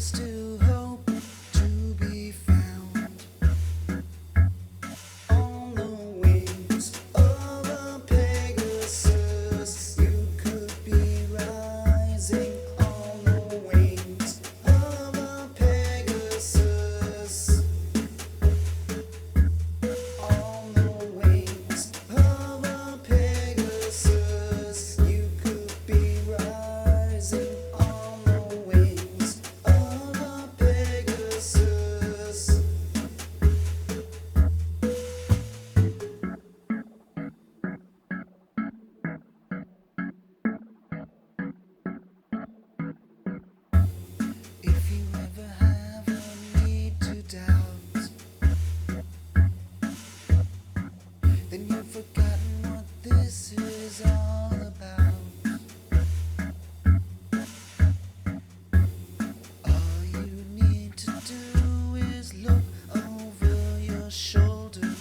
still hope to be found on the wings of a Pegasus. You could be rising on the wings of a Pegasus. On the wings of a Pegasus. You could be rising on the wings of a Pegasus. If you ever have a need to doubt, then you've forgotten what this is all about. All you need to do is look over your shoulder,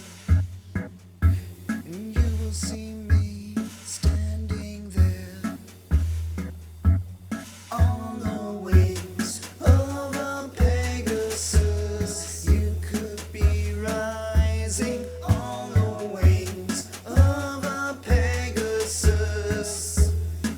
and you will see me standing there on the wings of a Pegasus. You could be rising on the wings of a Pegasus.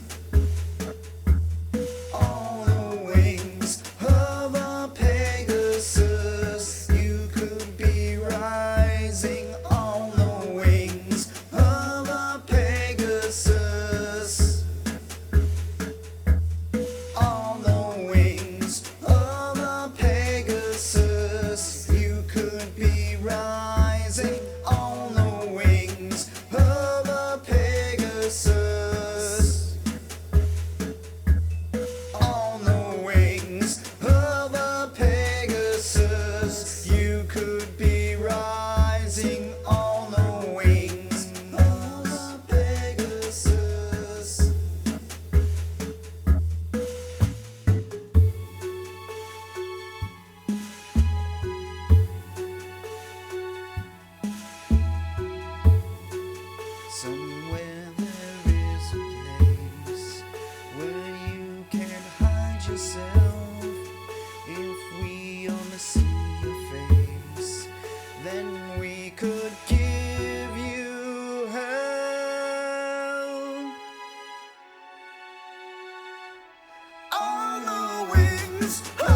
On the wings of a Pegasus. You could be rising on the wings of a Pegasus. On the wings of a Pegasus. You could be rising on the wings of a Pegasus. On the wings of a Pegasus. You could be rising on the wings of a Pegasus. Somewhere there is a place where you can hide yourself. If we only see your face, then we could give you hell. On the wings